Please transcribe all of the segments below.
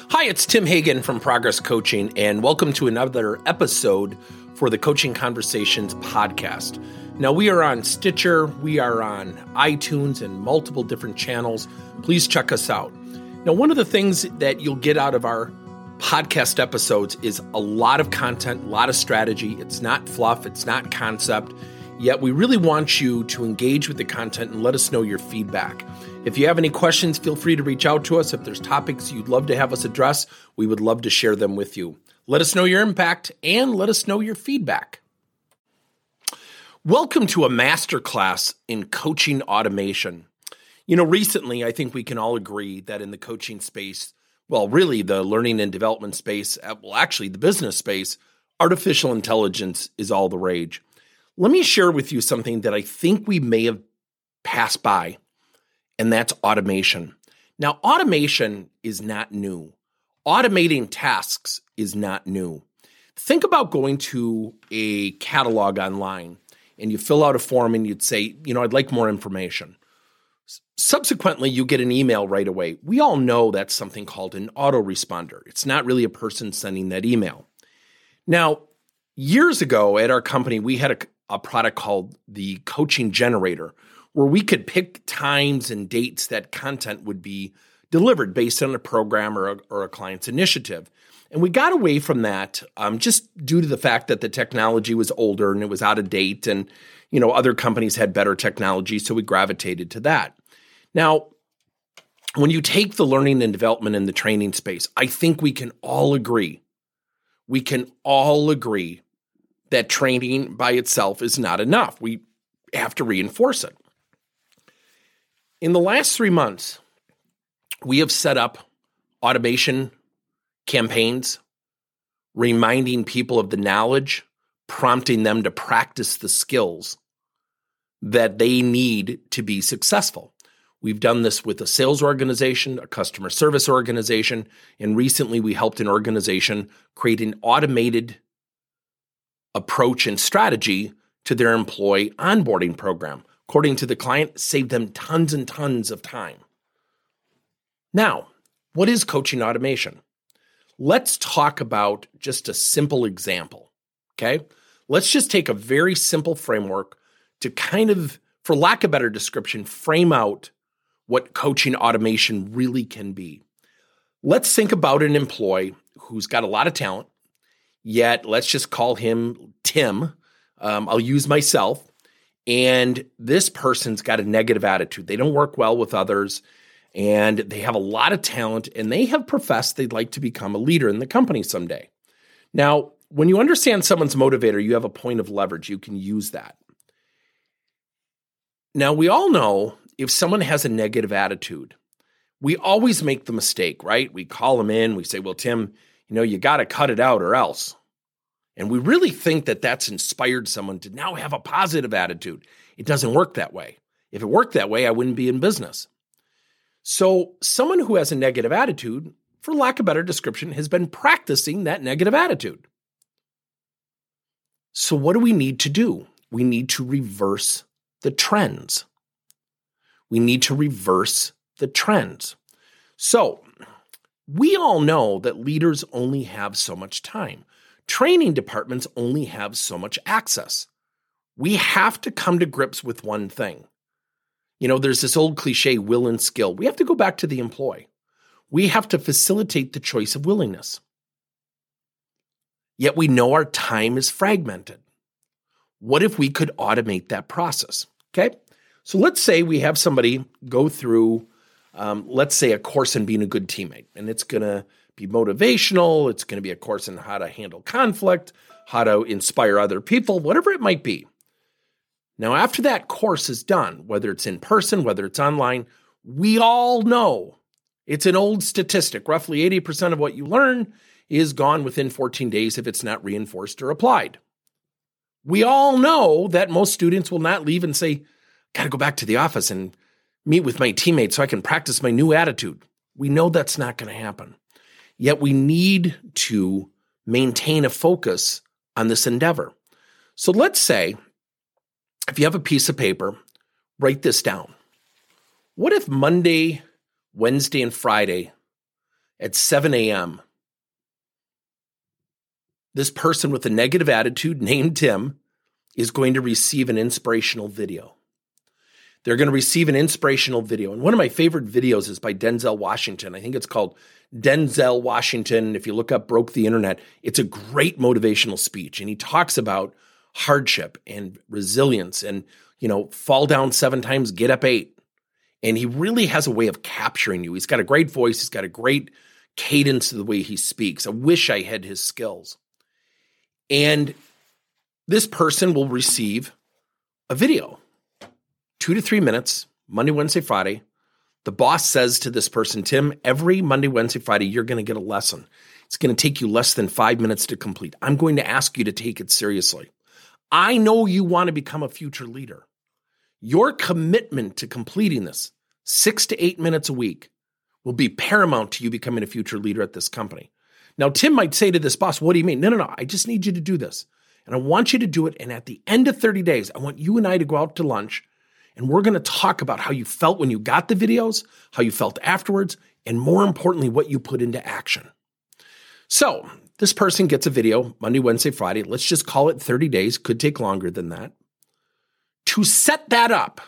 Hi, it's Tim Hagen from Progress Coaching, and welcome to another episode for the Coaching Conversations podcast. Now, we are on Stitcher, we are on iTunes, and multiple different channels. Please check us out. Now, one of the things that you'll get out of our podcast episodes is a lot of content, a lot of strategy. It's not fluff, it's not concept, yet we really want you to engage with the content and let us know your feedback. If you have any questions, feel free to reach out to us. If there's topics you'd love to have us address, we would love to share them with you. Let us know your impact and let us know your feedback. Welcome to a masterclass in coaching automation. Recently, I think we can all agree that in the coaching space, really the learning and development space, the business space, artificial intelligence is all the rage. Let me share with you something that I think we may have passed by, and that's automation. Now, automation is not new. Automating tasks is not new. Think about going to a catalog online and you fill out a form and you'd say, I'd like more information. Subsequently, you get an email right away. We all know that's something called an autoresponder. It's not really a person sending that email. Now, years ago at our company, we had a product called the Coaching Generator, where we could pick times and dates that content would be delivered based on a program or a client's initiative. And we got away from that just due to the fact that the technology was older and it was out of date and, other companies had better technology, so we gravitated to that. Now, when you take the learning and development in the training space, I think we can all agree that training by itself is not enough. We have to reinforce it. In the last 3 months, we have set up automation campaigns, reminding people of the knowledge, prompting them to practice the skills that they need to be successful. We've done this with a sales organization, a customer service organization, and recently we helped an organization create an automated approach and strategy to their employee onboarding program. According to the client, saved them tons and tons of time. Now, what is coaching automation? Let's talk about just a simple example, okay? Let's just take a very simple framework to kind of, for lack of a better description, frame out what coaching automation really can be. Let's think about an employee who's got a lot of talent, yet let's just call him Tim. I'll use myself. And this person's got a negative attitude. They don't work well with others, and they have a lot of talent, and they have professed they'd like to become a leader in the company someday. Now, when you understand someone's motivator, you have a point of leverage. You can use that. Now, we all know if someone has a negative attitude, we always make the mistake, right? We call them in. We say, well, Tim, you got to cut it out or else. And we really think that that's inspired someone to now have a positive attitude. It doesn't work that way. If it worked that way, I wouldn't be in business. So someone who has a negative attitude, for lack of a better description, has been practicing that negative attitude. So what do we need to do? We need to reverse the trends. So we all know that leaders only have so much time. Training departments only have so much access. We have to come to grips with one thing. There's this old cliche, will and skill. We have to go back to the employee. We have to facilitate the choice of willingness. Yet we know our time is fragmented. What if we could automate that process? Okay, so let's say we have somebody go through, let's say, a course in being a good teammate, and it's going to be motivational. It's going to be a course in how to handle conflict, how to inspire other people, whatever it might be. Now, after that course is done, whether it's in person, whether it's online, we all know it's an old statistic. Roughly 80% of what you learn is gone within 14 days if it's not reinforced or applied. We all know that most students will not leave and say, got to go back to the office and meet with my teammates so I can practice my new attitude. We know that's not going to happen. Yet we need to maintain a focus on this endeavor. So let's say, if you have a piece of paper, write this down. What if Monday, Wednesday, and Friday at 7 a.m., this person with a negative attitude named Tim is going to receive an inspirational video. They're going to receive an inspirational video. And one of my favorite videos is by Denzel Washington. I think it's called Denzel Washington. If you look up Broke the Internet, it's a great motivational speech. And he talks about hardship and resilience and, fall down 7 times, get up 8. And he really has a way of capturing you. He's got a great voice. He's got a great cadence to the way he speaks. I wish I had his skills. And this person will receive a video, 2 to 3 minutes, Monday, Wednesday, Friday. The boss says to this person, Tim, every Monday, Wednesday, Friday, you're going to get a lesson. It's going to take you less than 5 minutes to complete. I'm going to ask you to take it seriously. I know you want to become a future leader. Your commitment to completing this 6 to 8 minutes a week will be paramount to you becoming a future leader at this company. Now, Tim might say to this boss, what do you mean? No. I just need you to do this. And I want you to do it. And at the end of 30 days, I want you and I to go out to lunch. And we're going to talk about how you felt when you got the videos, how you felt afterwards, and more importantly, what you put into action. So this person gets a video Monday, Wednesday, Friday. Let's just call it 30 days. Could take longer than that. To set that up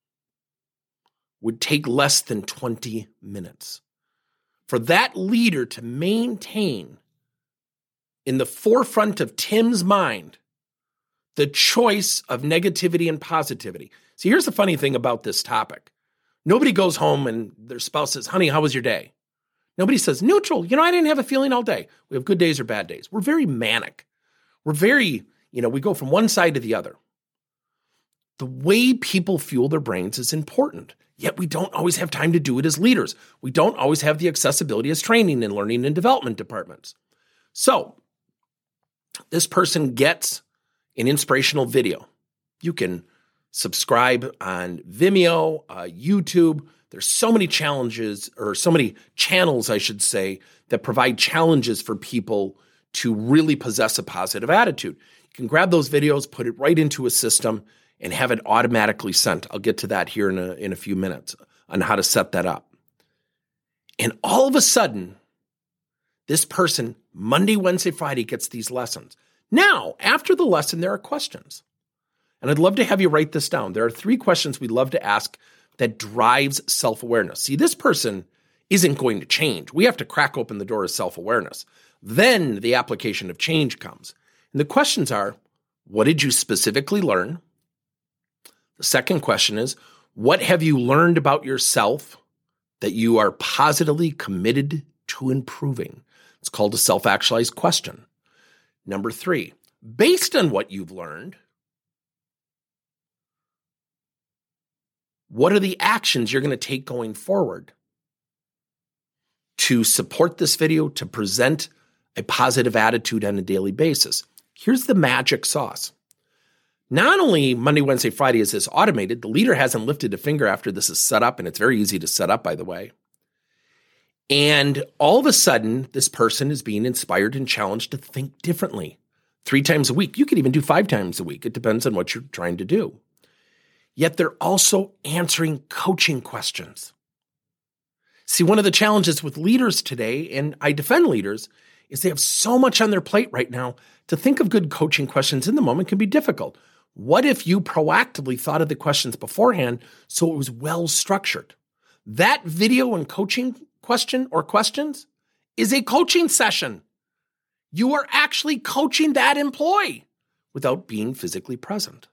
would take less than 20 minutes. For that leader to maintain in the forefront of Tim's mind the choice of negativity and positivity. See, here's the funny thing about this topic. Nobody goes home and their spouse says, honey, how was your day? Nobody says, neutral. I didn't have a feeling all day. We have good days or bad days. We're very manic. We're very, we go from one side to the other. The way people fuel their brains is important, yet we don't always have time to do it as leaders. We don't always have the accessibility as training and learning and development departments. So this person gets an inspirational video. You can subscribe on Vimeo, YouTube. There's so many challenges, or so many channels, I should say, that provide challenges for people to really possess a positive attitude. You can grab those videos, put it right into a system, and have it automatically sent. I'll get to that here in a few minutes on how to set that up. And all of a sudden, this person, Monday, Wednesday, Friday, gets these lessons. Now, after the lesson, there are questions. And I'd love to have you write this down. There are 3 questions we'd love to ask that drives self-awareness. See, this person isn't going to change. We have to crack open the door of self-awareness. Then the application of change comes. And the questions are, what did you specifically learn? The second question is, what have you learned about yourself that you are positively committed to improving? It's called a self-actualized question. Number 3, based on what you've learned, what are the actions you're going to take going forward to support this video, to present a positive attitude on a daily basis? Here's the magic sauce. Not only Monday, Wednesday, Friday is this automated, the leader hasn't lifted a finger after this is set up, and it's very easy to set up, by the way. And all of a sudden, this person is being inspired and challenged to think differently. 3 times a week. You could even do 5 times a week. It depends on what you're trying to do. Yet they're also answering coaching questions. See, one of the challenges with leaders today, and I defend leaders, is they have so much on their plate right now. To think of good coaching questions in the moment can be difficult. What if you proactively thought of the questions beforehand so it was well structured? That video and coaching question or questions is a coaching session. You are actually coaching that employee without being physically present.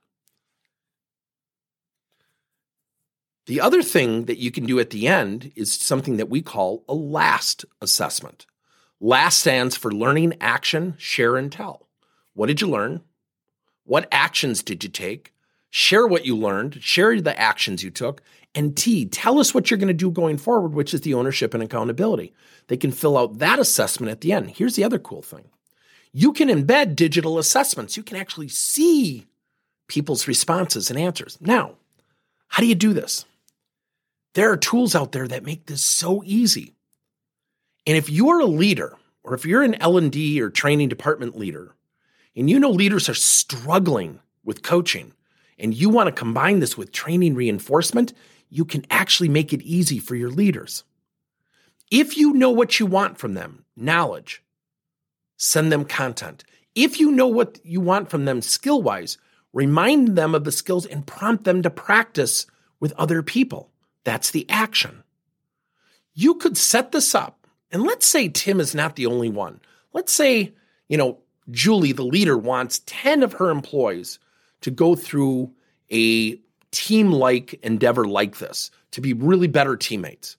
The other thing that you can do at the end is something that we call a LAST assessment. LAST stands for learning, action, share, and tell. What did you learn? What actions did you take? Share what you learned, share the actions you took, and T, tell us what you're going to do going forward, which is the ownership and accountability. They can fill out that assessment at the end. Here's the other cool thing. You can embed digital assessments. You can actually see people's responses and answers. Now, how do you do this? There are tools out there that make this so easy. And if you're a leader, or if you're an L&D or training department leader, and you know leaders are struggling with coaching, and you want to combine this with training reinforcement, you can actually make it easy for your leaders. If you know what you want from them, knowledge, send them content. If you know what you want from them skill-wise, remind them of the skills and prompt them to practice with other people. That's the action. You could set this up, and let's say Tim is not the only one. Let's say, Julie, the leader, wants 10 of her employees to go through a team-like endeavor like this, to be really better teammates.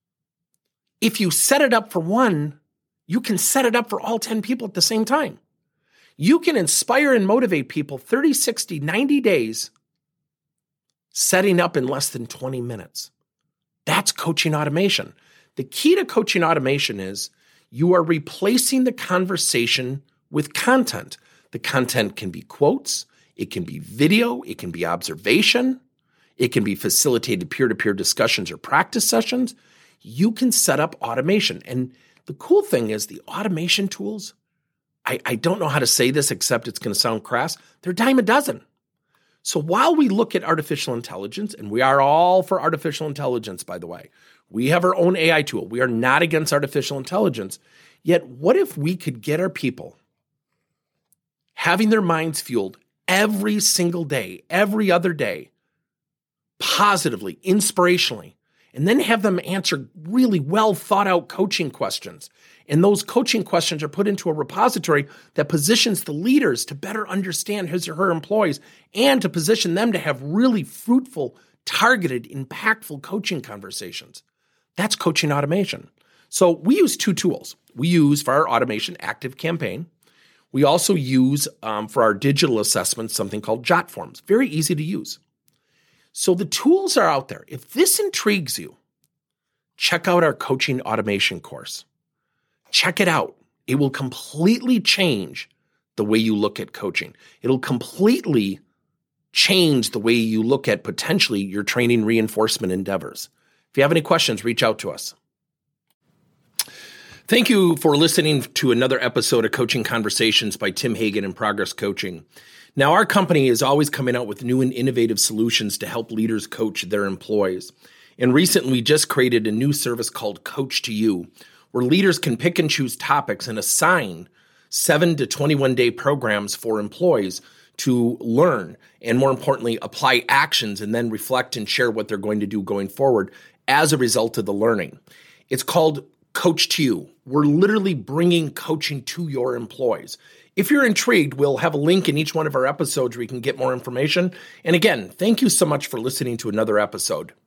If you set it up for one, you can set it up for all 10 people at the same time. You can inspire and motivate people 30, 60, 90 days, setting up in less than 20 minutes. That's coaching automation. The key to coaching automation is you are replacing the conversation with content. The content can be quotes, it can be video, it can be observation, it can be facilitated peer-to-peer discussions or practice sessions. You can set up automation. And the cool thing is the automation tools, I don't know how to say this except it's going to sound crass, they're a dime a dozen. So while we look at artificial intelligence, and we are all for artificial intelligence, by the way, we have our own AI tool. We are not against artificial intelligence. Yet what if we could get our people having their minds fueled every single day, every other day, positively, inspirationally, and then have them answer really well thought out coaching questions. And those coaching questions are put into a repository that positions the leaders to better understand his or her employees and to position them to have really fruitful, targeted, impactful coaching conversations. That's coaching automation. So we use two tools. We use for our automation ActiveCampaign. We also use for our digital assessments something called JotForms. Very easy to use. So the tools are out there. If this intrigues you, check out our coaching automation course. Check it out. It will completely change the way you look at coaching. It'll completely change the way you look at potentially your training reinforcement endeavors. If you have any questions, reach out to us. Thank you for listening to another episode of Coaching Conversations by Tim Hagen and Progress Coaching. Now, our company is always coming out with new and innovative solutions to help leaders coach their employees. And recently, we just created a new service called Coach to You, where leaders can pick and choose topics and assign 7 to 21-day programs for employees to learn and, more importantly, apply actions and then reflect and share what they're going to do going forward as a result of the learning. It's called Coach to You. We're literally bringing coaching to your employees. If you're intrigued, we'll have a link in each one of our episodes where you can get more information. And again, thank you so much for listening to another episode.